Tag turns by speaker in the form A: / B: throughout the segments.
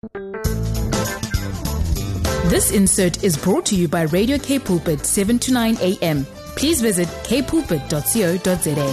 A: This insert is brought to you by Radio K Pulpit 7 to 9 a.m. Please visit kpulpit.co.za.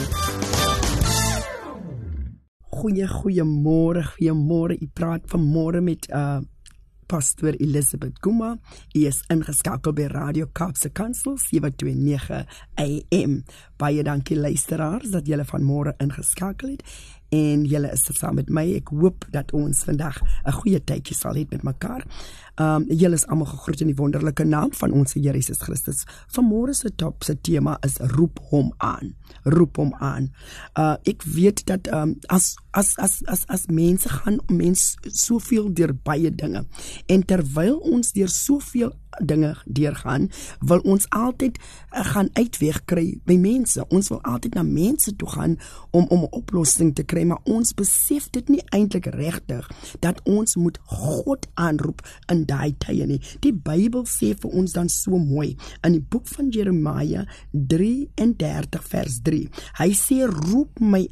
B: Goeiemôre. U praat vanmôre met Pastor Elizabeth Guma. Hy is ingeskakel by Radio Kaapse Kansel 729 AM. Baie dankie luisteraars dat julle vanmôre ingeskakel het. En julle is saam met my. Ek hoop dat ons vandag 'n goeie tydjie sal hê met mekaar. Julle is almal gegroet in die wonderlike naam van ons Here Jesus Christus. Vanmôre se tema is roep hom aan. Roep hom aan. Ek weet dat as mense gaan soveel deur baie dinge. En terwyl ons deur soveel dinge deurgaan, wil ons altyd gaan uitweg kry by mense. Ons wil altyd na mense toe gaan om 'n oplossing te kry, maar ons besef dit nie eintlik regtig dat ons moet God aanroep in daai tye nie. Die Bybel sê vir ons dan so mooi in die boek van Jeremia 33 vers 3. Hy sê roep my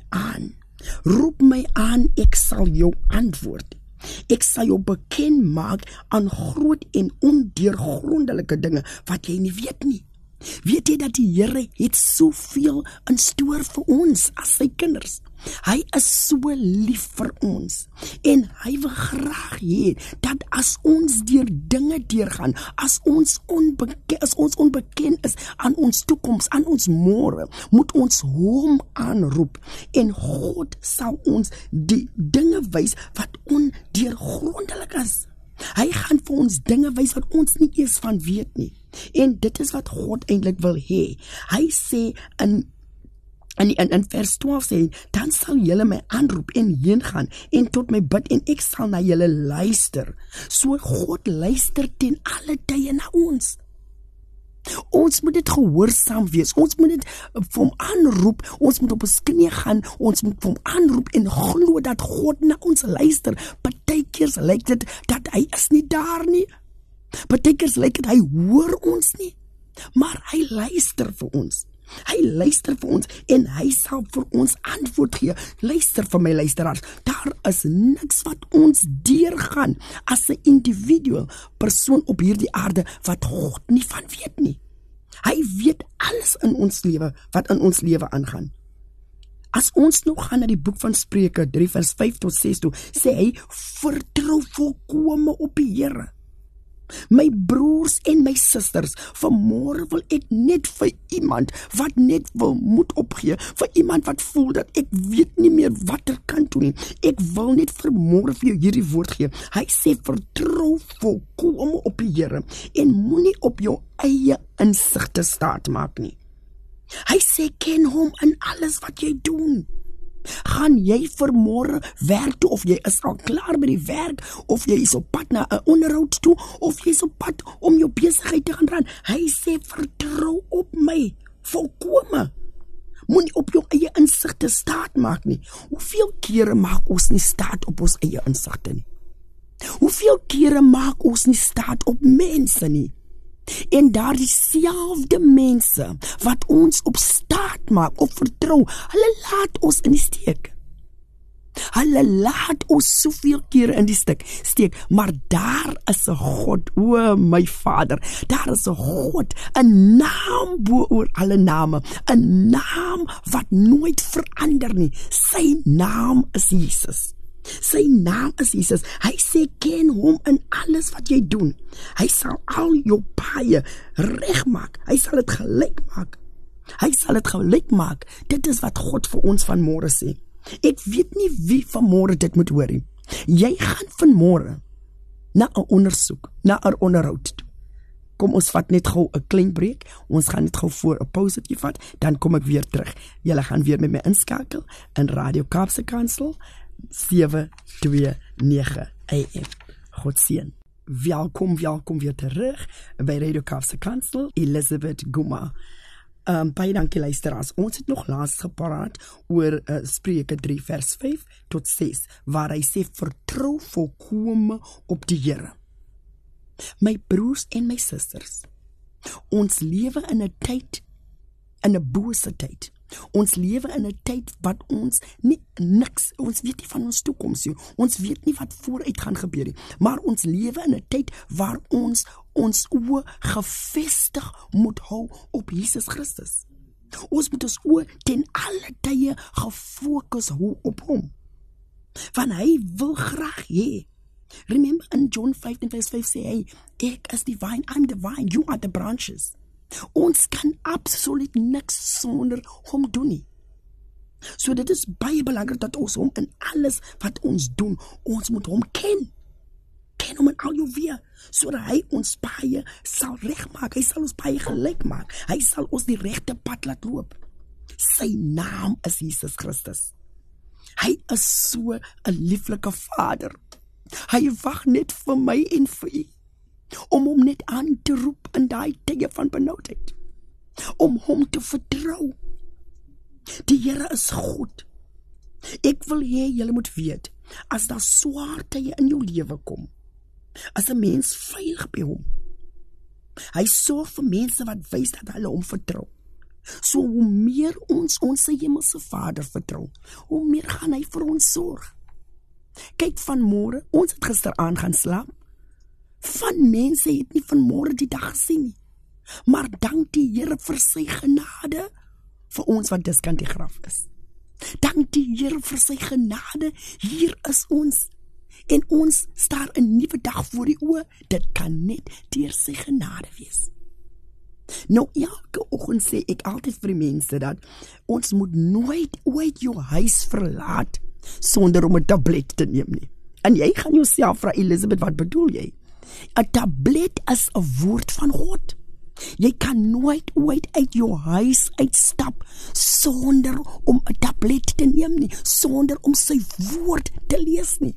B: aan, ek sal jou antwoord. Ek sal jou bekend maak aan groot en ondeurgrondelike dinge wat jy nie weet nie. Weet jy dat die Here het soveel in stoor vir ons as sy kinders? Hy is so lief vir ons en hy wil graag hê dat as ons deur dinge deurgaan, as ons onbekend is aan ons toekoms, aan ons môre, moet ons hom aanroep en God sal ons die dinge wys wat ondeurgrondelik is. Hy gaan vir ons dinge wys wat ons nie eers van weet nie. En dit is wat God eintlik wil hê. Hy sê in vers 12 sê, dan sal julle my aanroep en heen gaan en tot my bid en ek sal na julle luister. So God luister ten alle tye na ons. Ons moet dit gehoorsaam wees. Ons moet dit vir hom aanroep. Ons moet op ons knie gaan. Ons moet vir hom aanroep en glo dat God na ons luister. Partykeers lyk dit dat hy is nie daar nie. Partykeers lyk dit hy hoor ons nie. Maar hy luister vir ons. Hy luister vir ons en hy sal vir ons antwoord gee. Luister vir my luisteraars, daar is niks wat ons deurgaan as 'n individueel persoon op hierdie aarde wat God nie van weet nie. Hy weet alles in ons lewe wat in ons lewe aangaan. As ons nou gaan na die boek van Spreuke 3 vers 5 tot 6 toe, sê hy, vertrou volkome op die Here. My broers en my susters, vanmôre wil ek net vir iemand wat net wil moed opgee, vir iemand wat voel dat ek weet nie meer wat er kan doen nie. Ek wil net vanmôre vir jou hierdie woord gee. Hy sê vertrou volkome op die Here en moenie op jou eie insigte staat maak nie. Hy sê ken hom in alles wat jy doen. Gaan jy vanmôre werk toe, of jy is al klaar by die werk, of jy is op pad na 'n onderhoud toe, of jy is op pad om jou besigheid te gaan ran. Hy sê vertrou op my volkome. Moenie op jou eie insigte staat maak nie. Hoeveel kere maak ons nie staat op ons eie insigte nie? Hoeveel kere maak ons nie staat op mense nie? En daar dieselfde mense wat ons op staat maak, op vertrou, hulle laat ons in die steek. Hulle laat ons soveel kere in die steek, maar daar is 'n God, o my Vader, daar is 'n God, 'n naam bo oor alle name, 'n naam wat nooit verander nie. Sy naam is Jesus. Sy naam is Jesus. Hy sê ken hom in alles wat jy doen. Hy sal al jou paaie regmaak. Hy sal dit gelyk maak. Hy sal dit gelyk maak. Dit is wat God vir ons vanmôre sê. Ek weet nie wie vanmôre dit moet hoor nie. Jy gaan vanmôre na 'n ondersoek, na 'n onderhoud toe. Kom ons vat net gou 'n klein breek. Ons gaan net gou voor 'n pausetjie vat, dan kom ek weer terug. Julle gaan weer met my inskakel in Radio Kaapse Kansel 729 AM. God seën. Welkom weer terug by Radio Kaapse Kansel, Elizabeth Guma. Baie dankie luisteraars. Ons het nog laas gepraat oor Spreuke 3 vers 5 tot 6, waar hy sê vertrou volkome op die Here. My broers en my susters, ons lewe in 'n tyd, in 'n bose tyd, Ons lewe in 'n tyd wat ons ons weet nie van ons toekoms nie. Ons weet nie wat vooruit gaan gebeur nie. Maar ons lewe in 'n tyd waar ons oë gefestig moet hou op Jesus Christus. Ons moet ons oë ten alle tye gefokus hou op hom. Want hy wil graag hê. Remember in John 15:5 sê hy, ek is die vine, I'm the vine, you are the branches. Ons kan absoluut niks sonder hom doen nie. So dit is baie belangrik dat ons hom in alles wat ons doen, ons moet hom ken. Ken hom in al jou weë, sodat hy ons paie sal regmaak, hy sal ons paie gelyk maak, hy sal ons die regte pad laat loop. Sy naam is Jesus Christus. Hy is so 'n lieflike Vader. Hy wag net vir my en vir u, om hom net aan te roep in daai tye van benoudheid, om hom te vertrou. Die Here is goed. Ek wil hê julle moet weet, as daar swaar tye in jou lewe kom, as 'n mens veilig by hom, hy sorg vir mense wat wys dat hulle hom vertrou. So hoe meer ons hemelse Vader vertrou, hoe meer gaan hy vir ons sorg. Kyk, vanmôre, ons het gisteraand gaan slaap. Van mense het nie vanmôre die dag gesien nie. Maar dank die Here vir sy genade vir ons wat diskant die graf is. Dank die Here vir sy genade, hier is ons. En ons staar 'n nuwe dag voor die oë, dit kan net deur sy genade wees. Nou, elke oggend sê ek altyd vir die mense dat ons moet nooit ooit jou huis verlaat sonder om 'n tablet te neem nie. En jy gaan jouself vra, Elisabeth, wat bedoel jy? 'n Tablet is 'n woord van God. Jy kan nooit ooit uit jou huis uitstap sonder om 'n tablet te neem nie, sonder om sy woord te lees nie.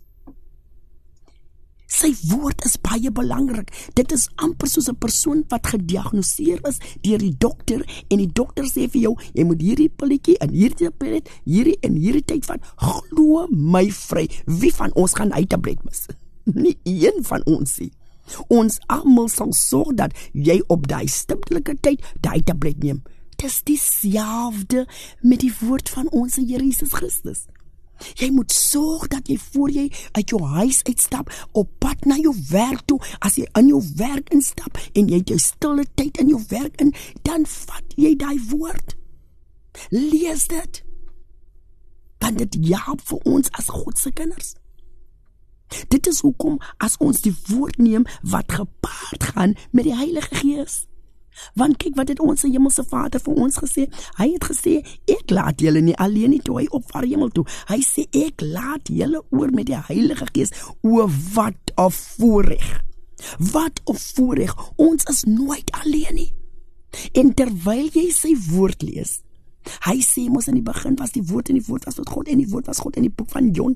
B: Sy woord is baie belangrik. Dit is amper soos 'n persoon wat gediagnoseer is deur die dokter en die dokter sê vir jou, jy moet hierdie pilletjie en hierdie pillet, hierdie en hierdie tyd vat. Glo my vry, wie van ons gaan hy tablet mis? Nie een van ons nie. Ons almal sal sorg dat jy op daai stiptelike tyd daai tablet neem. Dis dieselfde met die woord van ons Here Jesus Christus. Jy moet sorg dat jy voor jy uit jou huis uitstap, op pad na jou werk toe, as jy in jou werk instap en jy het jou stille tyd in jou werk in, dan vat jy daai woord. Lees dit. Want dit help vir ons as God se kinders. Dit is hoekom as ons die woord neem wat gepaard gaan met die Heilige Gees. Want kyk wat het ons hemelse Vader vir ons gesê. Hy het gesê, ek laat julle nie alleen nie toe hy opvaar hemel toe. Hy sê, ek laat julle oor met die Heilige Gees. O, wat 'n voorreg. Wat 'n voorreg. Ons is nooit alleen nie. En terwyl jy sy woord lees, hy sê mos in die begin was die woord en die woord was met God en die woord was God in die boek van John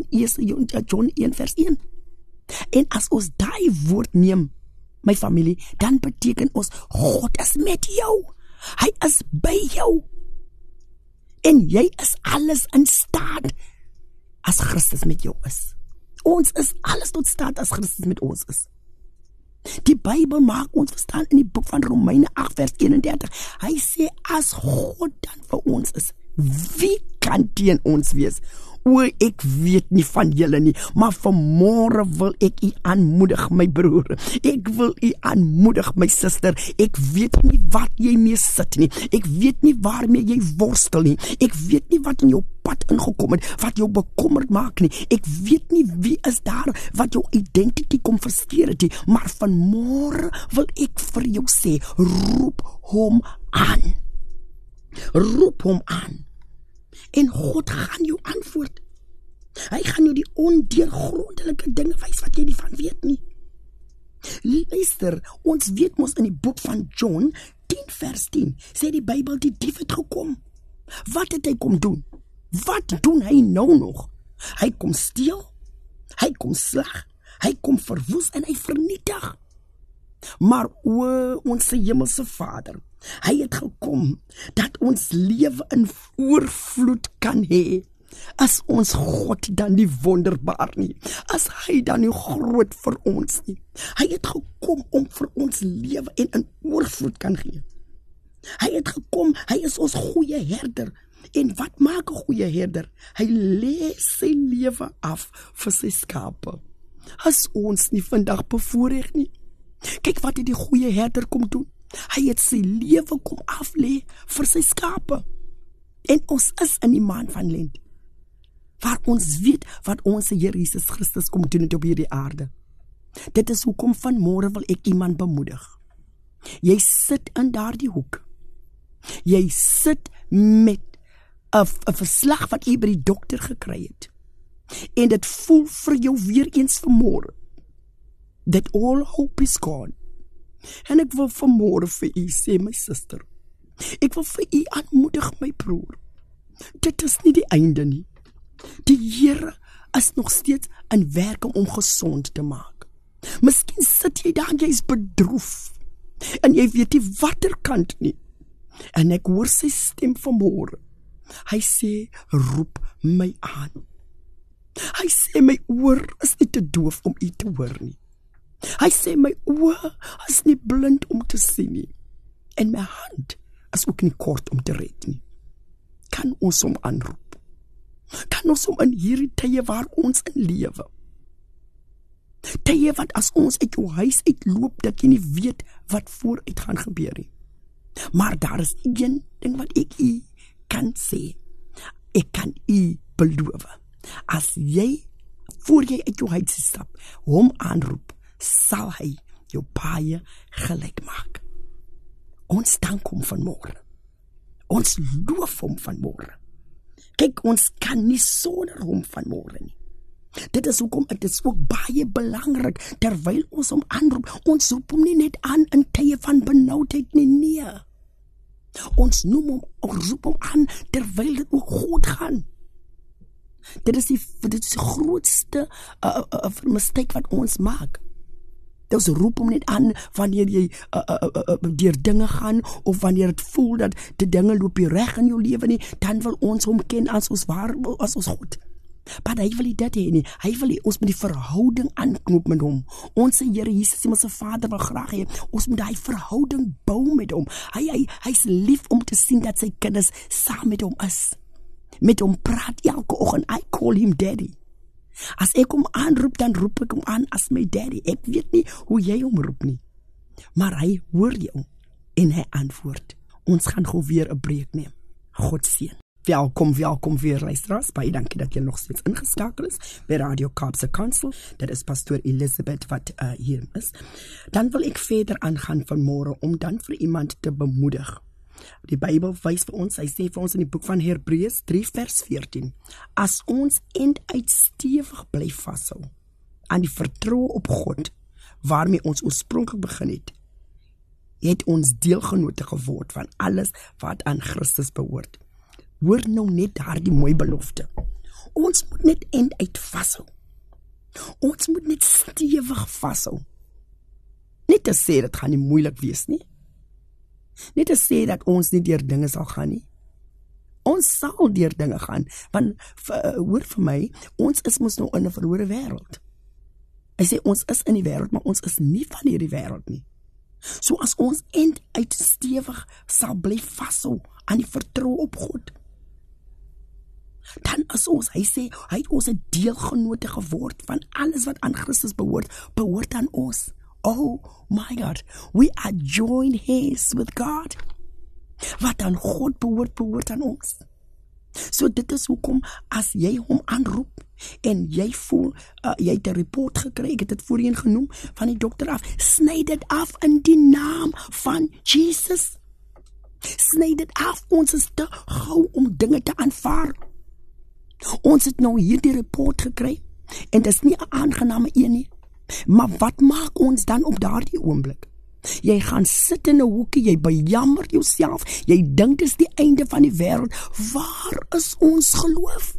B: 1 vers 1. En as ons daai woord neem, my familie, dan beteken ons, God is met jou. Hy is by jou. En jy is alles in staat as Christus met jou is. Ons is alles tot staat as Christus met ons is. Die Bybel maak ons verstaan in die boek van Romeine 8 vers 31. Hy sê, as God dan vir ons is, wie kan teen ons wees? O, ek weet nie van julle nie, maar vanmôre wil ek u aanmoedig, my broer. Ek wil u aanmoedig, my suster. Ek weet nie wat jy mee sit nie. Ek weet nie waarmee jy worstel nie. Ek weet nie wat in jou pad ingekom het, wat jou bekommerd maak nie. Ek weet nie wie is daar wat jou identiteit kom versteur het nie. Maar vanmôre wil ek vir jou sê, roep hom aan. Roep hom aan. En God gaan jou antwoord. Hy gaan jou die ondeurgrondelike dinge wys wat jy nie van weet nie. Luister, ons weet mos in die boek van John 10 vers 10, sê die Bybel die dief het gekom. Wat het hy kom doen? Wat doen hy nou nog? Hy kom steel, hy kom slag, hy kom verwoes en hy vernietig. Maar o, ons hemelse Vader, hy het gekom dat ons lewe in oorvloed kan hê. As ons God dan nie wonderbaar nie, as hy dan nie groot vir ons nie. Hy het gekom om vir ons lewe en in oorvloed kan gee. Hy het gekom, hy is ons goeie herder. En wat maak 'n goeie herder? Hy lê sy lewe af vir sy skape. As ons nie vandag bevoorreg nie. Kyk wat het die goeie herder kom doen. Hy het sy lewe kom aflê vir sy skape. En ons is in die maand van Lent, waar ons weet wat ons Here Jesus Christus kom doen op hierdie aarde. Dit is hoekom vanmôre wil ek iemand bemoedig. Jy sit in daardie hoek. Jy sit met 'n verslag wat jy by die dokter gekry het. En dit voel vir jou weer eens vanmôre that all hope is gone. En ek wil vanmôre vir u sê, my suster, ek wil vir u aanmoedig, my broer, dit is nie die einde nie. Die Here is nog steeds in werking om gesond te maak. Miskien sit jy daar en jy is bedroef en jy weet nie watter kant nie. En ek hoor sy stem vanmôre. Hy sê, roep my aan. Hy sê, my oor is nie te doof om u te hoor nie. Hy sê, my oor is nie blind om te sien nie. En my hand is ook nie kort om te red nie. Kan ons hom aanroep? Kan ons hom in hierdie tye waar ons in lewe? Tye wat as ons uit jou huis uitloop, dat jy nie weet wat vooruit gaan gebeur nie. Maar daar is een ding wat ek u kan sê. Ek kan u beloof. As jy, voor jy uit jou huis stap, hom aanroep, sal hy jou paaie gelyk maak. Ons dank hom vanmôre. Ons loof hom vanmôre. Kyk, ons kan nie sonder hom vanmôre nie. Dit is hoekom dit is ook baie belangrik, terwyl ons hom aanroep, ons roep hom nie net aan in tye van benoudheid nie, nee. Ons noem hom, ons roep hom aan, terwyl dit ook goed gaan. Dit is die grootste mistake wat ons maak. Dus roep hom net aan wanneer jy deur dinge gaan, of wanneer het voel dat die dinge loop nie reg in jou lewe nie, dan wil ons hom ken as ons waar, as ons goed. Maar hy wil nie dit hê nie. Hy wil ons met die verhouding aanknoop met hom. Ons Here Jesus, ons Vader wil graag hê ons moet daai verhouding bou met hom. Hy's lief om te sien dat sy kinders saam met hom is. Met hom praat elke oggend. I call him daddy. As ek hom aanroep, dan roep ek hom aan as my daddy. Ek weet nie hoe jy hom roep nie. Maar hy hoor jou en hy antwoord. Ons gaan gou weer 'n breek neem. God seën. Welkom weer luisteraars. Baie dankie dat jy nog steeds ingeskakel is by Radio Kaapse Kansel. Dit is pastoor Elizabeth wat hier is. Dan wil ek verder aangaan vanmôre om dan vir iemand te bemoedig. Die Bybel wys vir ons, hy sê vir ons in die boek van Hebreërs 3 vers 14, as ons einduit stewig bly vashou aan die vertroue op God, waarmee ons oorspronklik begin het ons deelgenote geword van alles wat aan Christus behoort. Hoor nou net daardie mooi belofte. Ons moet net einduit vashou. Ons moet net stewig vashou. Net te sê dit gaan nie moeilik wees nie. Net te sê dat ons nie deur dinge sal gaan nie. Ons sal deur dinge gaan, want hoor vir my, ons is mos nou in 'n verlore wêreld. Hy sê ons is in die wêreld, maar ons is nie van hierdie wêreld nie. So as ons einduit stewig sal bly vashou aan die vertroue op God, dan is ons, hy sê, hy het ons 'n deelgenote geword van alles wat aan Christus behoort aan ons. Oh my God, we are joined hands with God. Wat aan God behoort aan ons. So dit is hoekom as jy hom aanroep en jy voel, jy het 'n report gekry, ek het dit voorheen genoem, van die dokter af, sny dit af in die naam van Jesus. Sny dit af, ons is te gou om dinge te aanvaar. Ons het nou hierdie report gekry, en dit is nie 'n aangename een nie, maar wat maak ons dan op daardie oomblik? Jy gaan sit in 'n hoekie, jy bejammer jouself, jy dink dis die einde van die wêreld. Waar is ons geloof?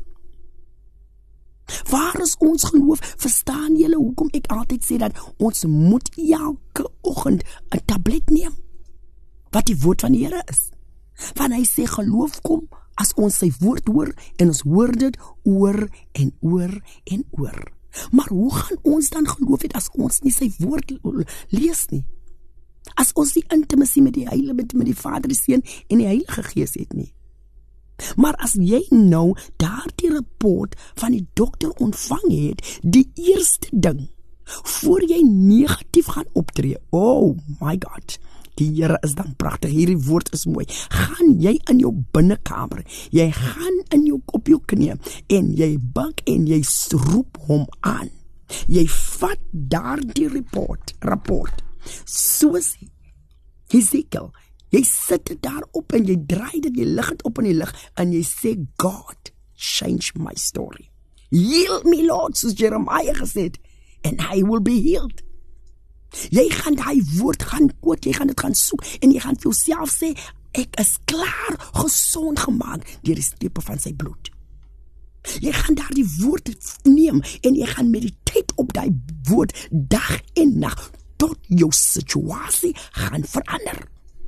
B: Waar is ons geloof? Verstaan julle hoekom ek altyd sê dat ons moet elke oggend 'n tablet neem, wat die woord van die Here is? Want hy sê geloof kom as ons sy woord hoor, en ons hoor dit oor en oor en oor. Maar hoe gaan ons dan geloof het as ons nie sy woord lees nie? As ons die intimasie met die Heilige, met die Vader, die Seun en die Heilige Gees het nie. Maar as jy nou daardie rapport van die dokter ontvang het, die eerste ding, voor jy negatief gaan optree, oh my God, die Here is dan pragtig, hierdie woord is mooi, gaan jy in jou binnekamer, jy gaan op jou knie, en jy buig en jy roep hom aan, jy vat daardie rapport, soos Hesekiel, jy sit dit daarop en jy draai dit, jy lig het op in die lig, en jy sê, God, change my story. Heal me, Lord, soos Jeremiah gesê het, and I will be healed. Jy gaan die woord gaan quote, jy gaan dit gaan soek, en jy gaan vir jouself sê, ek is klaar gesond gemaak deur die strepe van sy bloed. Jy gaan daar die woord neem, en jy gaan meditate op die woord, dag en nag, tot jou situasie gaan verander.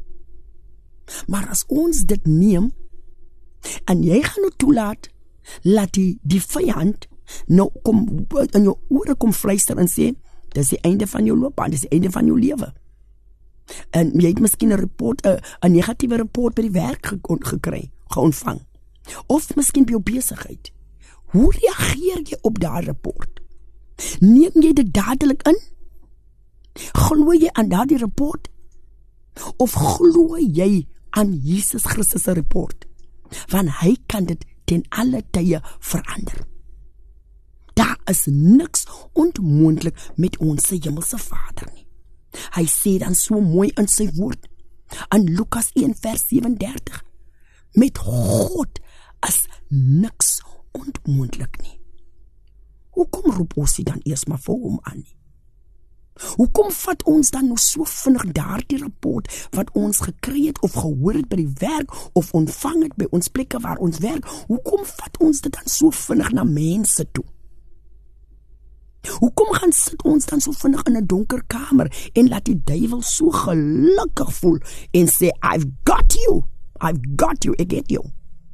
B: Maar as ons dit neem, en jy gaan nou toelaat, laat die vyand nou kom, in jou ore kom fluister en sê, dis die einde van jou loopbaan, dis die einde van jou lewe. En jy het miskien 'n negatiewe rapport by die werk geontvang. Of miskien by jou besigheid. Hoe reageer jy op daardie rapport? Neem jy dit dadelik in? Glo jy aan daardie rapport? Of glo jy aan Jesus Christus se rapport? Want hy kan dit ten alle tye verander. Daar is niks onmoontlik met ons hemelse Vader nie. Hy sê dan so mooi in sy woord, in Lukas 1 vers 37, met God is niks onmoontlik nie. Hoekom roep ons dan eers maar vir hom aan nie? Hoekom vat ons dan nou so vinnig daardie rapport wat ons gekry het of gehoor het by die werk of ontvang het by ons plekke waar ons werk, hoekom vat ons dit dan so vinnig na mense toe? Hoekom gaan sit ons dan so vinnig in 'n donker kamer en laat die duiwel so gelukkig voel en sê, I've got you, ek het jou.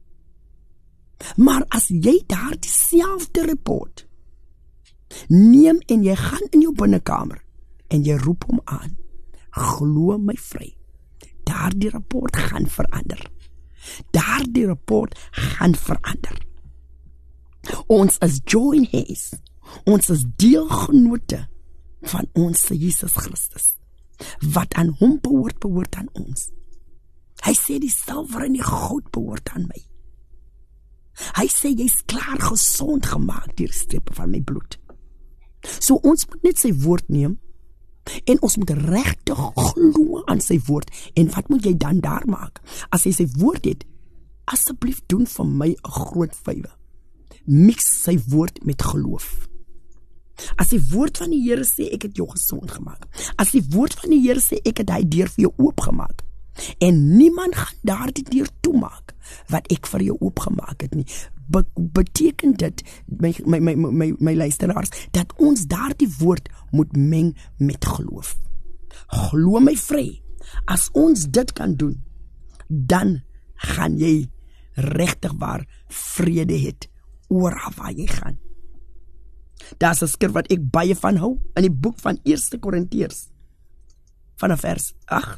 B: Maar as jy daar dieselfde rapport neem en jy gaan in jou binnekamer en jy roep hom aan, glo my vry, daardie rapport gaan verander. Daardie rapport gaan verander. Ons is joint heirs. Ons is deelgenote van ons Jesus Christus. Wat aan hom behoort aan ons. Hy sê die silwer en die goud behoort aan my. Hy sê jy's klaar gesond gemaak deur die strepe van my bloed. So ons moet net sy woord neem en ons moet regtig glo aan sy woord. En wat moet jy dan daar maak? As jy sy woord het, asseblief doen vir my 'n groot favour. Mix sy woord met geloof. As die woord van die Here sê, ek het jou gesond gemaak. As die woord van die Here sê, ek het hy deur vir jou oopgemaak. En niemand gaan daardie deur toemaak, wat ek vir jou oopgemaak het nie. Beteken dit, my luisteraars, dat ons daardie woord moet meng met geloof. Glo my vry, as ons dit kan doen, dan gaan jy regtig waar vrede het, oor waar jy gaan. Daar is 'n skrif wat ek baie van hou, in die boek van 1 Korintiërs, vanaf vers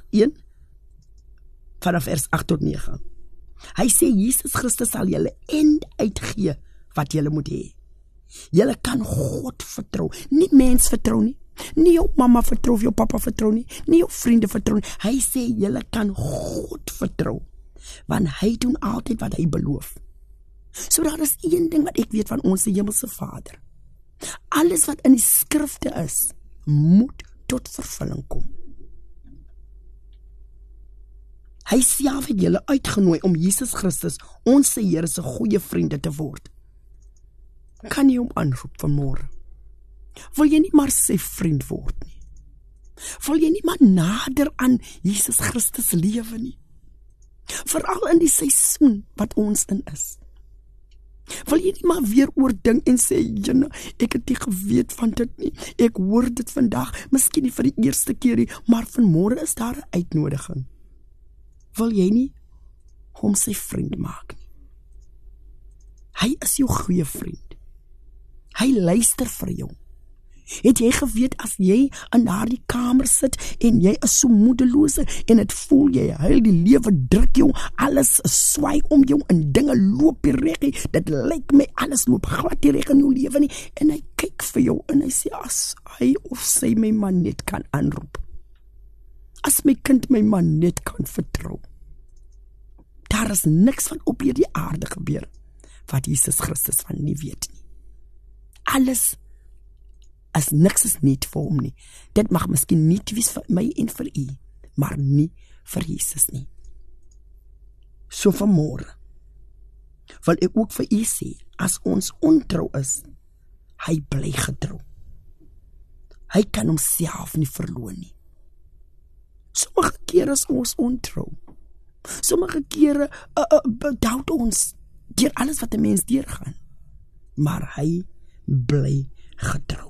B: 8 tot 9. Hy sê, Jesus Christus sal julle end uitgee wat julle moet hê. Julle kan God vertrou, nie mens vertrou nie, nie jou mamma vertrou of jou papa vertrou nie, nie jou vriende vertrou nie. Hy sê, julle kan God vertrou, want hy doen altyd wat hy beloof. So daar is een ding wat ek weet van ons hemelse Vader. Alles wat in die skrifte is, moet tot vervulling kom. Hy self het julle uitgenooi om Jesus Christus, ons Here se goeie vriende te word. Kan jy hom aanroep vanmôre? Wil jy nie maar sy vriend word nie? Wil jy nie maar nader aan Jesus Christus lewe nie? Veral in die seisoen wat ons in is. Wil jy nie maar weer oordink en sê, Jana, ek het nie geweet van dit nie, ek hoor dit vandag, miskien nie vir die eerste keer nie, maar vanmôre is daar 'n uitnodiging. Wil jy nie hom sy vriend maak nie? Hy is jou goeie vriend. Hy luister vir jou. Het jy geweet as jy in daardie kamer sit en jy is so moedelose en dit voel jy huil, die lewe druk jou, alles swaai om jou en dinge loop die reg, dit lyk my alles loop glad die reg in jou lewe nie, en hy kyk vir jou en hy sê, as hy of sy my man net kan aanroep, as my kind my man net kan vertrou, daar is niks van op hierdie aarde gebeur, wat Jesus Christus van nie weet nie. Alles as niks is niet vir hom nie. Dit mag miskien nie wees vir my en vir u, maar nie vir Jesus nie. So vanmôre wil ek ook vir u sê, as ons ontrou is, hy bly getrou. Hy kan homself nie verloon nie. Sommige kere is ons ontrou. Sommige kere bedoubt ons deur alles wat 'n mens deurgaan. Maar hy bly getrou.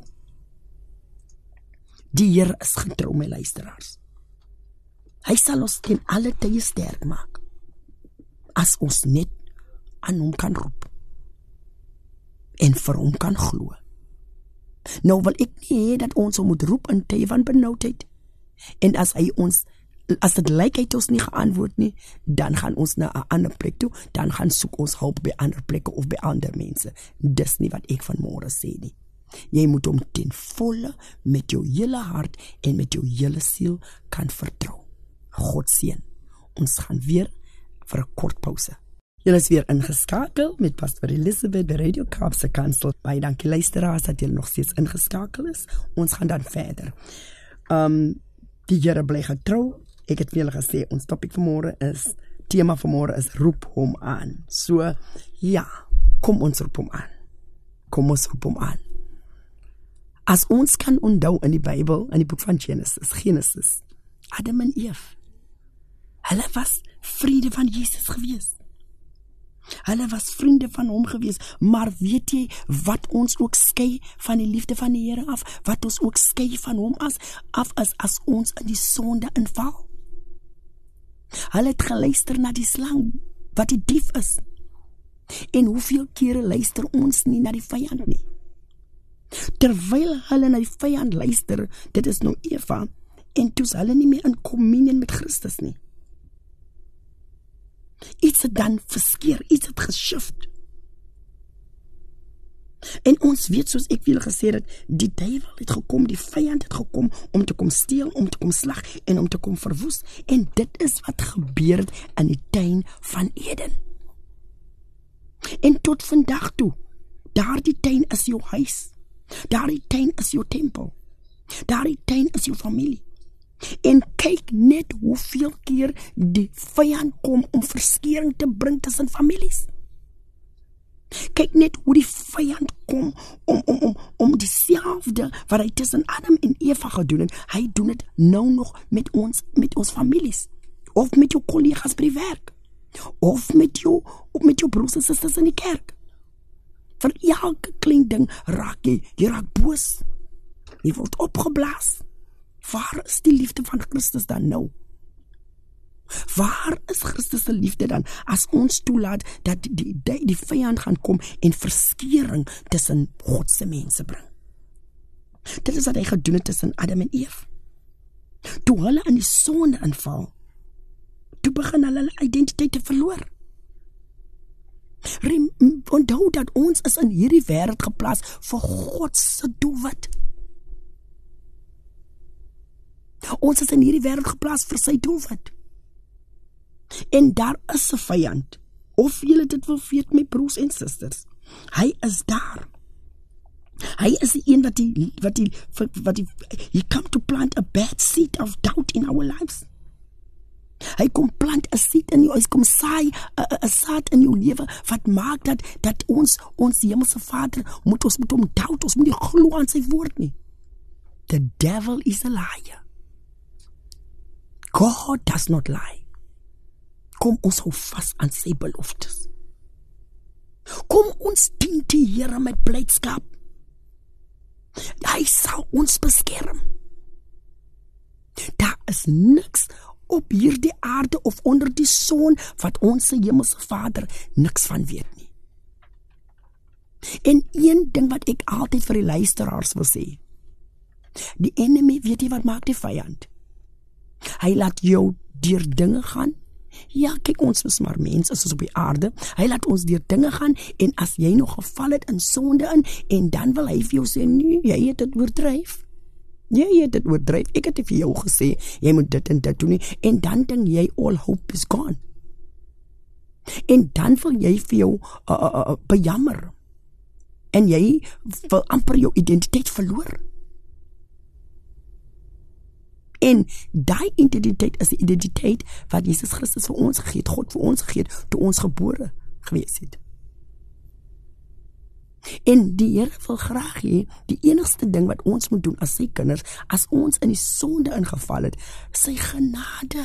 B: Die Here is getrou, my luisteraars. Hy sal ons ten alle tye sterk maak, as ons net aan hom kan roep, en vir hom kan glo. Nou wil ek nie hê dat ons hom moet roep in tye van benoudheid, en as dit lyk hy het ons nie geantwoord nie, dan gaan ons na 'n ander plek toe, dan gaan soek ons hulp by ander plekke of by ander mense. Dis nie wat ek vanmôre sê nie. Jy moet hom ten volle met jou hele hart en met jou hele siel kan vertrou. God seën. Ons gaan weer vir 'n kort pause. Julle is weer ingeskakel met Pastor Elizabeth by Radio Kaapse Kansel. Baie dankie luisteraars dat julle nog steeds ingeskakel is. Ons gaan dan verder. Die Here bly getrou. Ek het vir julle gesê, ons topik vanmôre is, tema vanmôre is roep hom aan. So, ja, kom ons roep hom aan. Kom ons roep hom aan. As ons kan onthou in die Bybel, in die boek van Genesis, Adam en Eve, hulle was vriende van Jesus gewees. Hulle was vriende van hom gewees, maar weet jy wat ons ook skei van die liefde van die Here af, wat ons ook skei van hom af is as ons in die sonde inval. Hulle het geluister na die slang, wat die dief is. En hoeveel kere luister ons nie na die vyand nie? Terwyl hulle na die vyand luister, dit is nou Eva, en toe is hulle nie meer in communion met Christus nie. Iets het dan verskeer, iets het geshift. En ons weet, soos ek vir julle gesê het, die duiwel het gekom, die vyand het gekom om te kom steel, om te kom slag en om te kom verwoes. En dit is wat gebeur het in die tuin van Eden. En tot vandag toe, daardie tuin is jou huis. Daardie tuin is jou tempel. Daardie tuin is jou familie. En kyk net hoeveel keer die vyand kom om verskeuring te bring tussen families. Kyk net hoe die vyand kom om dieselfde wat hy tussen Adam en Eva gedoen het, hy doen dit nou nog met ons families, of met jou kollegas by die werk, of met jou broers en susters in die kerk. Vir elke klein ding raak jy raak boos. Jy word opgeblaas. Waar is die liefde van Christus dan nou? Waar is Christus se liefde dan, as ons toelaat dat die vyand gaan kom en verskeuring tussen God se mense bring? Dit is wat hy gedoen het tussen Adam en Eve. Toe hulle in die sonde inval, toe begin hulle identiteit te verloor. Onthou dat ons is in hierdie wêreld geplaas vir God se doelwit. Ons is in hierdie wêreld geplaas vir sy doelwit. En daar is 'n vyand, of julle dit wil weet, my broers en susters, hy is daar. Hy is die een wat he come to plant a bad seed of doubt in our lives. Hy kom plant 'n seed in jou, hy kom saai 'n saad in jou lewe, wat maak dat ons hemelse Vader moet hom doubt, ons moet nie glo aan sy woord nie. The devil is a liar. God does not lie. Kom ons hou vas aan sy beloftes. Kom ons dien die Here met blydskap. Hy sal ons beskerm. Daar is niks op hierdie aarde of onder die son wat ons se hemelse Vader niks van weet nie. En een ding wat ek altyd vir die luisteraars wil sê, Die enemy, weet jy wat maak die vyand? Hy laat jou deur dinge gaan. Ja, kyk, ons is maar mens, is ons op die aarde. Hy laat ons deur dinge gaan, en as jy nog geval het in sonde in, en dan wil hy vir jou sê, nee, jy het dit oordryf. Jy het dit oordryf. Ek het vir jou gesê, jy moet dit en dit doen nie, en dan dink jy, all hope is gone. En dan wil jy vir jou bejammer. En jy wil amper jou identiteit verloor. En daai identiteit is die identiteit wat Jesus Christus vir ons gegee het, God vir ons gegee het, toe ons gebore gewees het. En die Here wil graag hê, die enigste ding wat ons moet doen as sy kinders, as ons in die sonde ingeval het, sy genade.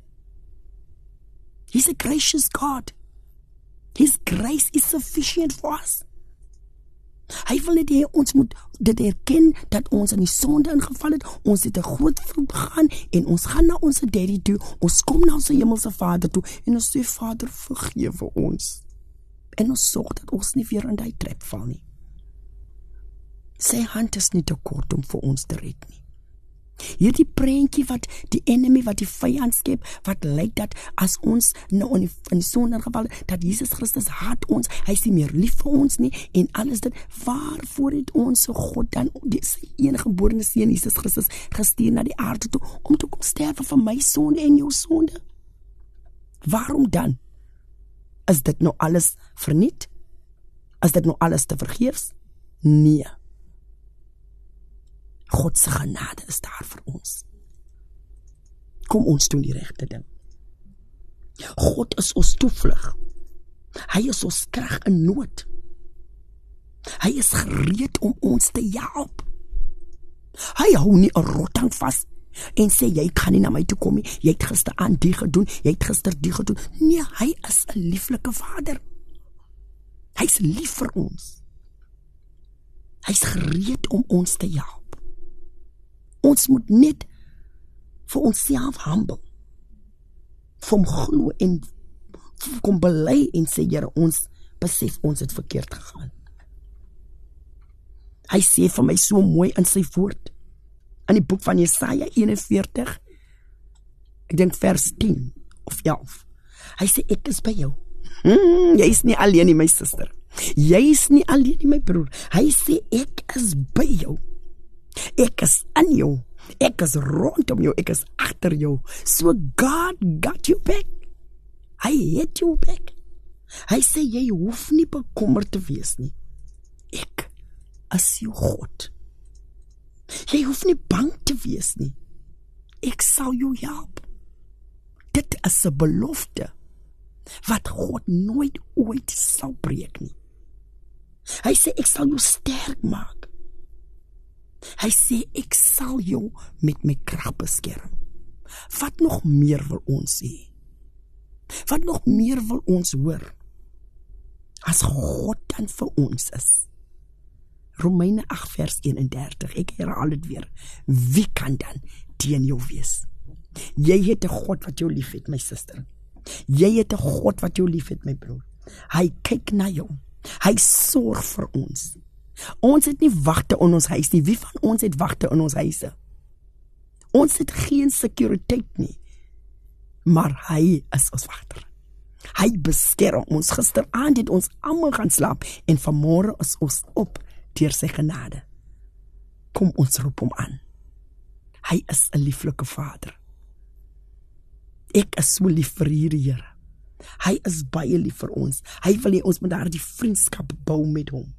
B: He's a gracious God. His grace is sufficient for us. Hy wil net hê ons moet dit erken dat ons in die sonde ingeval het, ons het 'n groot fout begaan en ons gaan na ons Daddy toe, ons kom na ons hemelse Vader toe en ons sê Vader vergewe ons. En ons sorg dat ons nie weer in daai trap val nie. Sy hand is nie te kort om vir ons te red nie. Hierdie prentjie wat die enemy, wat die vyand skep, wat lyk dat as ons nou in die sonde geval het, dat Jesus Christus haat ons, hy is nie meer lief vir ons nie, en alles dit, waarvoor het ons God dan sy eniggeborene seun Jesus Christus gestuur na die aarde toe, om te kom sterwe vir my sonde en jou sonde? Waarom dan? Is dit nou alles verniet? Is dit nou alles te vergeefs? Nee. God se genade is daar vir ons. Kom ons doen die regte ding. God is ons toevlug. Hy is ons krag in nood. Hy is gereed om ons te help. Hy hou nie 'n rotang vas en sê jy kan nie na my toe kom nie. Jy het gister aan die gedoen, jy het gister die gedoen. Nee, hy is 'n lieflike Vader. Hy's lief vir ons. Hy's gereed om ons te help. Ons moet net vir onsself humble. Vir hom glo en kom bely en sê, Here, ons besef ons het verkeerd gegaan. Hy sê vir my so mooi in sy woord, in die boek van Jesaja 41, ek dink vers 10 of 11. Hy sê, ek is by jou. Jy is nie alleen nie, my suster. Jy is nie alleen nie, my broer. Hy sê, ek is by jou. Ek is in jou, ek is rondom jou, ek is agter jou. So God got you back. Hy het jou back. Hy sê jy hoef nie bekommerd te wees nie. Ek is jou God. Jy hoef nie bang te wees nie. Ek sal jou help. Dit is 'n belofte wat God nooit ooit sal breek nie. Hy sê ek sal jou sterk maak. Hy sê, ek sal jou met my krag beskerm. Wat nog meer wil ons sê? Wat nog meer wil ons hoor? As God dan vir ons is. Romeine 8 vers 31, ek herhaal dit weer. Wie kan dan teen jou wees? Jy het 'n God wat jou lief het, my suster. Jy het 'n God wat jou lief het, my broer. Hy kyk na jou. Hy sorg vir ons. Ons het nie wagte in ons huis nie. Wie van ons het wagte in ons huise? Ons het geen sekuriteit nie. Maar hy is ons wagter. Hy beskerm ons. Gisteraand het ons almal gaan slaap en vanmôre is ons op deur sy genade. Kom ons roep hom aan. Hy is 'n lieflike Vader. Ek is so lief vir hierdie Here. Hy is baie lief vir ons. Hy wil hê ons moet daardie vriendskap bou met hom.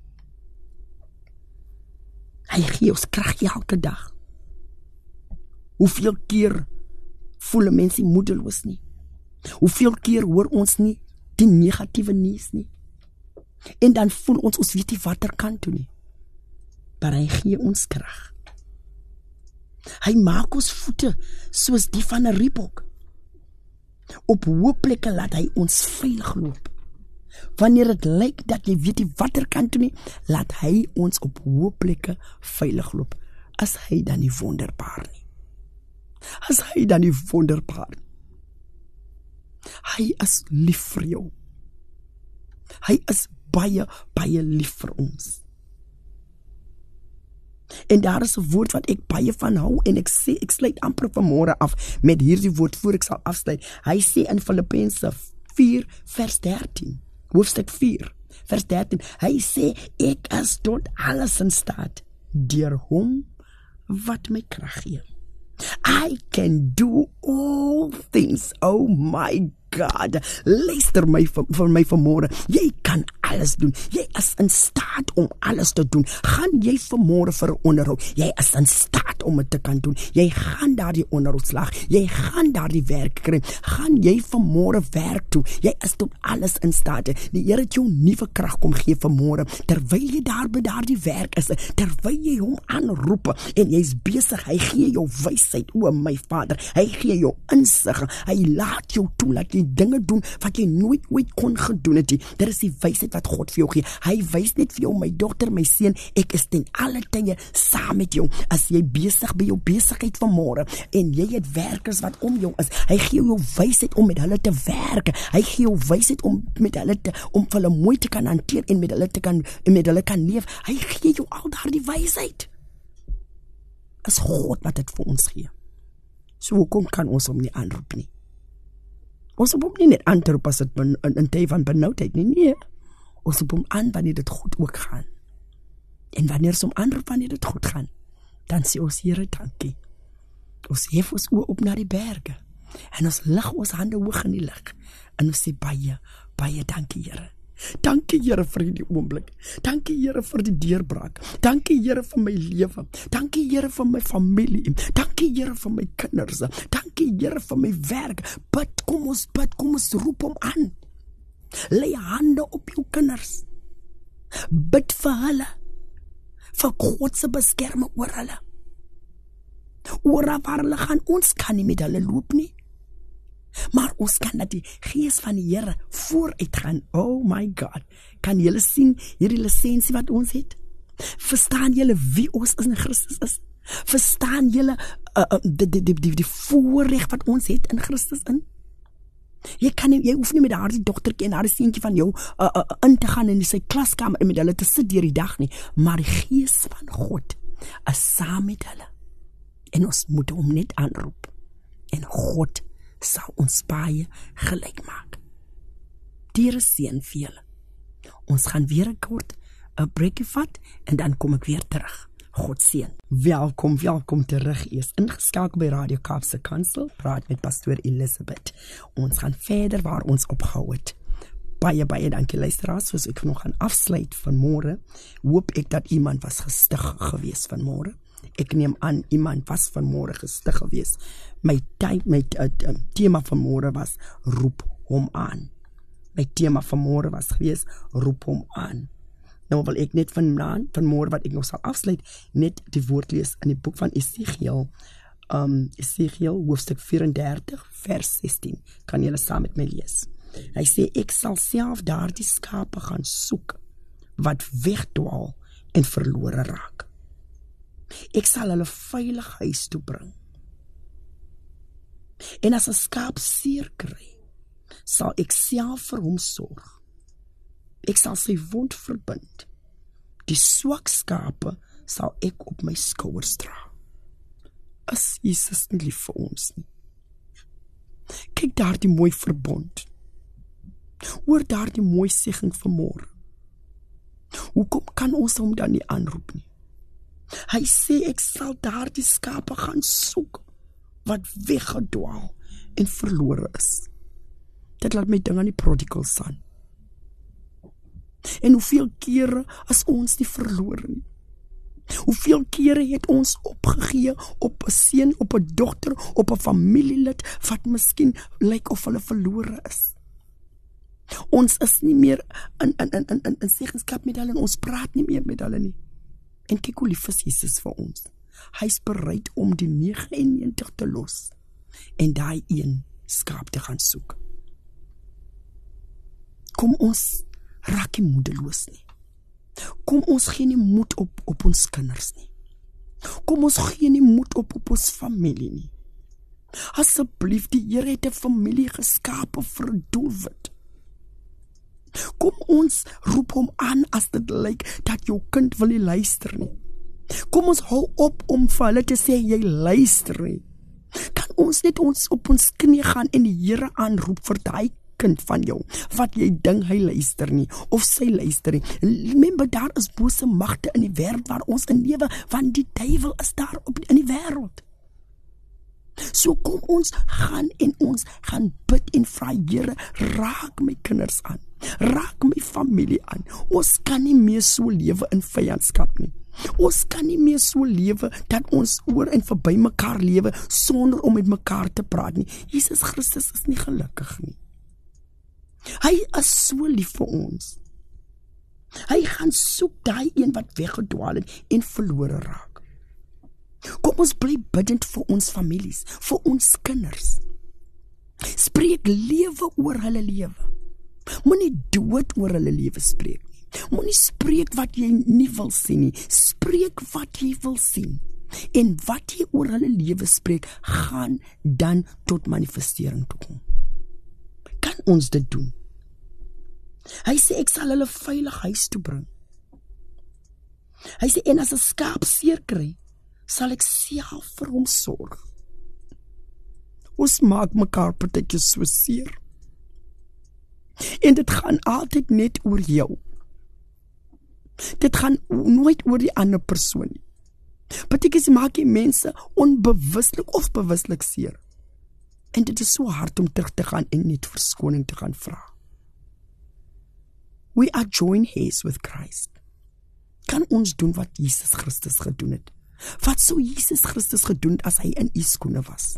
B: Hy gee ons krag elke dag. Hoeveel keer voel mense moedeloos nie? Hoeveel keer hoor ons nie die negatiewe nuus nie? En dan voel ons weet nie wat kan doen nie. Maar hy gee ons krag. Hy maak ons voete soos die van 'n ribbok. Op hoë plekke laat hy ons veilig loop. Wanneer dit lyk dat jy weet nie wat kan doen nie, laat hy ons op hoë plekke veilig loop. As hy dan nie wonderbaar nie. As hy dan nie wonderbaar. Hy is lief vir jou. Hy is baie, baie lief vir ons. En daar is 'n woord wat ek baie van hou en ek sê ek sluit amper vanmôre af met hierdie woord voor ek sal afsluit. Hy sê in Filippense 4 vers 13, hoofstuk 4 vers 13, hy sê ek is tot alles in staat deur hom wat my krag gee. I can do all things. Oh my God, luister vir my vanmôre. Jy kan alles doen. Jy is in staat om alles te doen. Gaan jy vanmôre vir 'n onderhoud? Jy is in staat om dit te kan doen. Jy gaan daardie onderhoud slaag. Jy gaan daardie werk kry. Gaan jy vanmôre werk toe? Jy is tot alles in staat. Die Here het jou nuwe krag kom gee vanmôre. Terwyl jy daar by daardie werk is, terwyl jy hom aanroep en jy's besig, hy gee jou wysheid, o my Vader. Hy gee jou insig. Hy laat jou toe dat jy dinge doen wat jy nooit ooit kon gedoen het nie. Dit is die wysheid wat God vir jou gee. Hy wys net vir jou, my dogter, my seun, ek is ten alle tye saam met jou. As jy besig by jou besigheid vanmôre en jy het werkers wat om jou is, hy gee jou wysheid om met hulle te werk. Hy gee jou wysheid om met hulle om hulle mooi te kan hanteer en met hulle kan leef. Hy gee jou al daardie wysheid. Is God wat dit vir ons gee. So hoekom kan ons hom nie aanroep nie? Ons hoef hom nie net aan te roep as dit in tye van benoudheid nie. Nee. Ons roep hom aan wanneer dit goed ook gaan. En wanneer ons hom aanroep wanneer dit goed gaan, dan sê ons Here dankie. Ons hef ons oë op na die berge en ons lig ons hande hoog in die lug en ons sê baie, baie dankie Here. Dankie Here vir hierdie oomblik. Dankie Here vir die deurbraak. Dankie Here vir my lewe. Dankie Here vir my familie. Dankie Here vir my kinders. Dankie Here vir my werk. Kom ons roep hom aan. Lê hande op jou kinders. Bid vir hulle. Vir God se beskerming oor hulle. Oor waar hulle gaan, ons kan nie met hulle loop nie. Maar ons kan dat die gees van die Here vooruit gaan. Oh my God. Kan julle sien hierdie lisensie wat ons het? Verstaan julle wie ons in Christus is? Verstaan julle die voorreg wat ons het in Christus in? Jy hoef nie met daardie dogtertjie en daardie seentjie van jou in te gaan in sy klaskamer en met hulle te sit deur die dag nie, maar die gees van God is saam met hulle. En ons moet hom net aanroep. En God sal ons baie gelyk maak. Here seën vir julle. Ons gaan weer 'n kort 'n breekie vat en dan kom ek weer terug. God seën. Welkom terug. Is ingeskakel by Radio Kaapse Kansel. Praat met pastoor Elisabeth. Ons gaan verder waar ons opgehou het. Baie dankie luisteraars. Soos ek nog gaan afsluit vanmôre, hoop ek dat iemand was gestig gewees vanmôre. Ek neem aan iemand was vanmôre gestig gewees. My tema vanmôre was roep hom aan. My tema vanmôre was gewees roep hom aan. Nou wil ek net vanmôre wat ek nog sal afsluit, net die woord lees in die boek van Esegiel. Esegiel hoofstuk 34 vers 16. Kan julle saam met my lees? Hy sê ek sal self daardie skape gaan soek wat wegdwaal en verlore raak. Ek sal hulle veilig huis toe bring. En as 'n skaap seer kry, sal ek self vir hom sorg. Ek sal sy wond verbind. Die swak skape sal ek op my skouers dra. As Jesus nie lief vir ons nie. Kyk daar die mooi verbond. Hoor daar die mooi segging vanmôre. Hoekom kan ons hom dan nie aanroep nie? Hy sê ek sal daar die skape gaan soek wat weggedwaal en verlore is. Dit laat my dink aan die prodigal son. En hoeveel kere as ons nie verlore nie? Hoeveel kere het ons opgegee op 'n seun, op 'n dogter, op 'n familielid wat miskien lyk of hulle verlore is? Ons is nie meer in seggenskap met hulle en ons praat nie meer met hulle nie. En kyk hoe lief is Jesus vir ons. Hy is bereid om die 99 te los en daai een skaap te gaan soek. Kom ons raak nie moedeloos nie. Kom ons gee nie moed op ons kinders nie. Kom ons gee nie moed op ons familie nie. Asseblief, die Here het 'n familie geskape vir 'n doelwit. Kom ons roep hom aan as dit lyk dat jou kind wil nie luister nie. Kom ons hou op om vir hulle te sê, jy luister nie. Kan ons net op ons knie gaan en die Here aanroep vir daai kind van jou, wat jy dink hy luister nie, of sy luister nie. Remember, daar is bose magte in die wêreld waar ons in lewe, want die duiwel is daar in die wêreld. So kom ons gaan en ons gaan bid en vra, Here, raak my kinders aan, raak my familie aan. Ons kan nie meer so lewe in vyandskap nie. Ons kan nie meer so lewe dat ons oor en verby mekaar lewe sonder om met mekaar te praat nie. Jesus Christus is nie gelukkig nie. Hy is so lief vir ons. Hy gaan soek daai een wat weggedwaal het en verlore raak. Kom ons bly bidend vir ons families, vir ons kinders. Spreek lewe oor hulle lewe. Moenie dood oor hulle lewe spreek nie. Moenie spreek wat jy nie wil sien nie. Spreek wat jy wil sien. En wat jy oor hulle lewe spreek, gaan dan tot manifestering toe kom. Kan ons dit doen? Hy sê, ek sal hulle veilig huis toe bring. Hy sê, en as 'n skaap seer kry, sal ek self vir hom sorg. Ons maak mekaar partykeer so seer. En dit gaan altyd net oor jou. Dit gaan nooit oor die ander persoon nie. Partykeer maak jy mense onbewuslik of bewuslik seer. En dit is so hard om terug te gaan en net verskoning te gaan vra. We are joined hands with Christ. Kan ons doen wat Jesus Christus gedoen het? Wat sou Jesus Christus gedoen het as hy in u skoene was?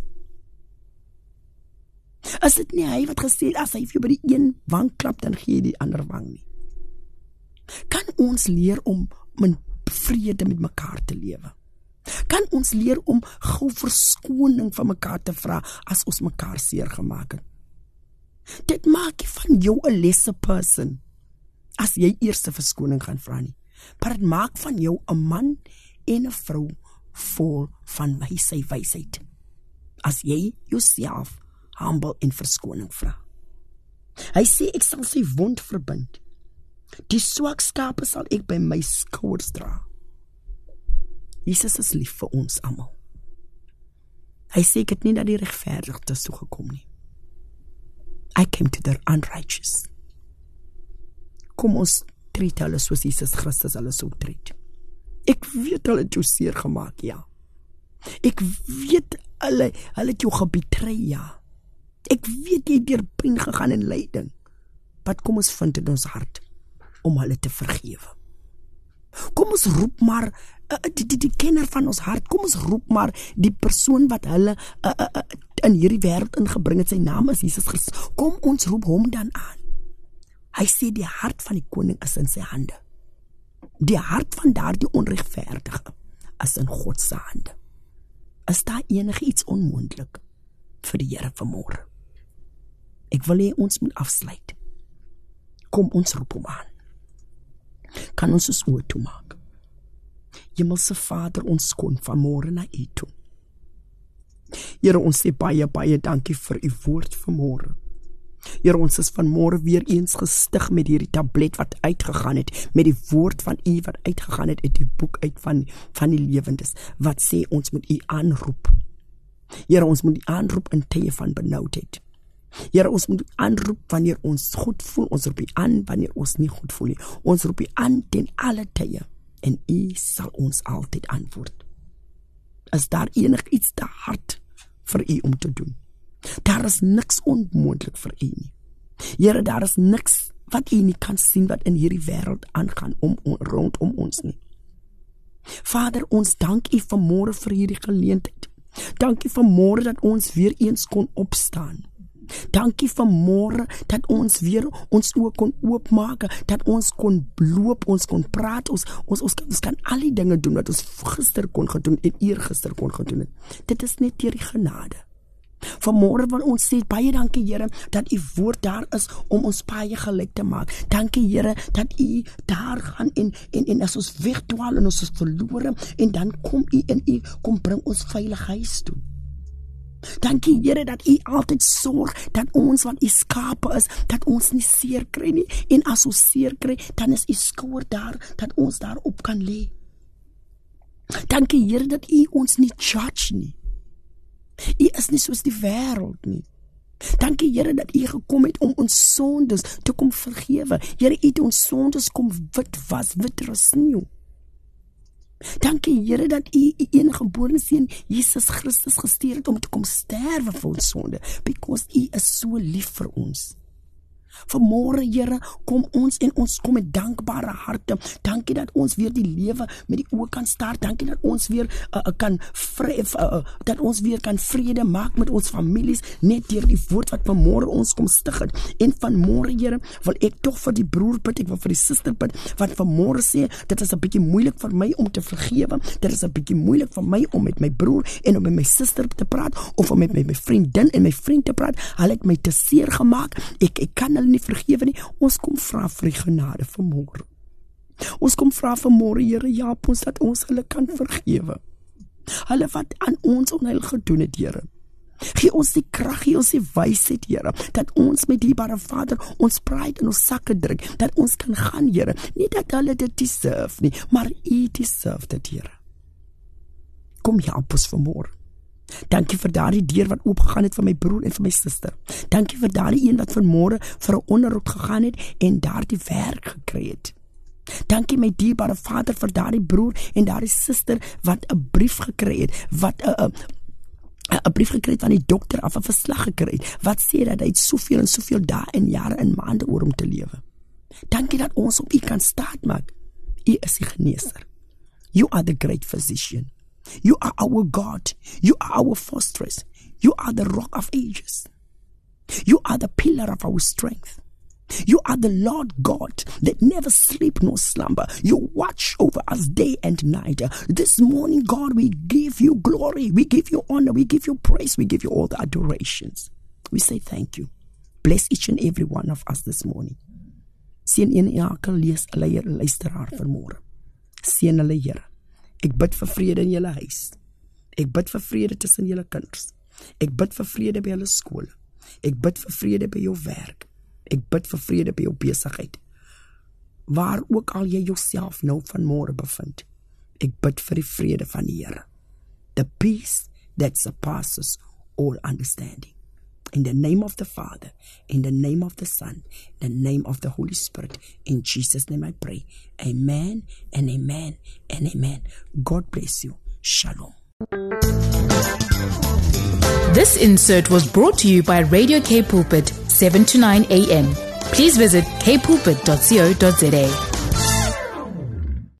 B: Is dit nie hy wat gesê het, as hy vir jou by die een wang klap, dan gee jy die ander wang nie? Kan ons leer om in vrede met mekaar te lewe? Kan ons leer om gou verskoning van mekaar te vra as ons mekaar seer gemaak het? Dit maak nie van jou 'n lesser person as jy eers 'n verskoning gaan vra nie. Maar dit maak van jou 'n man en 'n vrou vol van sy wysheid. As jy jouself humble en verskoning vra. Hy sê, ek sal sy wond verbind. Die swak skape sal ek by my skouers dra. Jesus is lief vir ons almal. Hy sê, ek het nie na die regverdiges toe gekom nie. I came to the unrighteous. Kom ons treat hulle soos Jesus Christus hulle sou treat. Ek weet hulle het jou seer gemaak, ja. Ek weet hulle het jou gebetray, ja. Ek weet jy het deur pyn gegaan en lyding. Wat kom ons vind in ons hart om hulle te vergewe? Kom ons roep maar die kenner van ons hart. Kom ons roep maar die persoon wat hulle in hierdie wêreld ingebring het. Sy naam is Jesus Christus. Kom ons roep hom dan aan. Hy sê die hart van die koning is in sy hande. Die hart van daardie onregverdige is in God se hande. Is daar enigiets onmoontlik vir die Here vanmôre? Ek wil hê ons moet afsluit. Kom ons roep hom aan. Kan ons ons oë toemaak? Hemelse Vader, ons kom vanmôre na u toe. Here, ons sê baie, baie dankie vir u woord vanmôre. Here, ons is vanmôre weer eens gestig met hierdie tablet wat uitgegaan het, met die woord van u wat uitgegaan het uit die boek uit van die lewendes, wat sê ons moet u aanroep. Here, ons moet u aanroep in tye van benoudheid. Here, ons moet u aanroep wanneer ons goed voel, ons roep u aan wanneer ons nie goed voel nie. Ons roep u aan ten alle tye, en u sal ons altyd antwoord. Is daar enigiets te hard vir u om te doen? Daar is niks onmoontlik vir u nie. Here, daar is niks wat u nie kan sien wat in hierdie wêreld aangaan rondom ons nie. Vader, ons dank u vanmôre vir hierdie geleentheid. Dankie vanmôre dat ons weer eens kon opstaan. Dankie vanmôre dat ons weer ons oë kon oopmaak, dat ons kon loop, ons kon praat, ons kan al die dinge doen wat ons gister kon gedoen en eergister kon gedoen het. Dit is net deur die genade. Vanmôre wil ons sê baie dankie Here dat u woord daar is om ons paie gelyk te maak. Dankie Here dat u daar gaan en as ons wegdwaal en ons is verlore en dan kom u en u kom bring ons veilig huis toe. Dankie Here dat u altyd sorg dat ons wat u skape is, dat ons nie seer kry nie, en as ons seer kry, dan is u skouer daar dat ons daarop kan lê. Dankie Here dat U ons nie judge nie. U is nie soos die wêreld nie. Dankie Here dat U gekom het om ons sondes te kom vergewe. Here, U het ons sondes kom wit was, wit as sneeu. Dankie Here dat U U eniggebore seun Jesus Christus gestuur het om te kom sterwe vir ons sonde, because U is so lief vir ons. Vanmôre Here, kom ons en ons kom met dankbare harte. Dankie dat ons weer die lewe met die oë kan staar. Dankie dat ons weer dat ons weer kan vrede maak met ons families net deur die woord wat vanmôre ons kom stig het. En vanmôre Here, wil ek tog vir die broer bid, ek wil vir die suster bid wat vanmôre sê dit is 'n bietjie moeilik vir my om te vergewe. Dit is 'n bietjie moeilik vir my om met my broer en om met my suster te praat of om met my vriendin en my vriend te praat. Hulle het my te seer gemaak. Ek kan nie vergewe nie. Ons kom vra vir die genade vanmôre. Ons kom vra vanmôre Here, help ons dat ons hulle kan vergewe. Hulle wat aan ons onheil gedoen het, Here. Gee ons die krag, gee ons die wysheid, Here, dat ons met dierbare Vader ons pride in ons sakke druk, dat ons kan gaan, Here. Nie dat hulle dit deserve nie, maar U deserve dit, Here. Kom help ons vanmôre. Dankie vir daardie deur wat oopgegaan het vir my broer en vir my suster. Dankie vir daardie een wat vanmôre vir 'n onderhoud gegaan het en daardie werk gekry het. Dankie my dierbare Vader vir daardie broer en daardie suster wat 'n brief gekry het, wat 'n brief gekry het van die dokter af, 'n verslag gekry het, wat sê dat hy soveel en soveel dae en jare en maande oor om te lewe. Dankie dat ons op U kan staatmaak. U is die geneeser. You are the great physician. You are our God. You are our fortress. You are the rock of ages. You are the pillar of our strength. You are the Lord God that never sleep nor slumber. You watch over us day and night. This morning, God, we give You glory. We give You honor. We give You praise. We give You all the adorations. We say thank You. Bless each and every one of us this morning. Seën een elke luisteraar vanmôre. Seën hulle, Here. Ek bid vir vrede in julle huis. Ek bid vir vrede tussen julle kinders. Ek bid vir vrede by julle skole. Ek bid vir vrede by jou werk. Ek bid vir vrede by jou besigheid. Waar ook al jy jouself nou vanmôre bevind. Ek bid vir die vrede van die Here. The peace that surpasses all understanding. In the name of the Father, in the name of the Son, in the name of the Holy Spirit. In Jesus' name I pray. Amen and amen and amen. God bless you. Shalom.
A: This insert was brought to you by Radio K Pulpit, 7 to 9 a.m. Please visit kpulpit.co.za.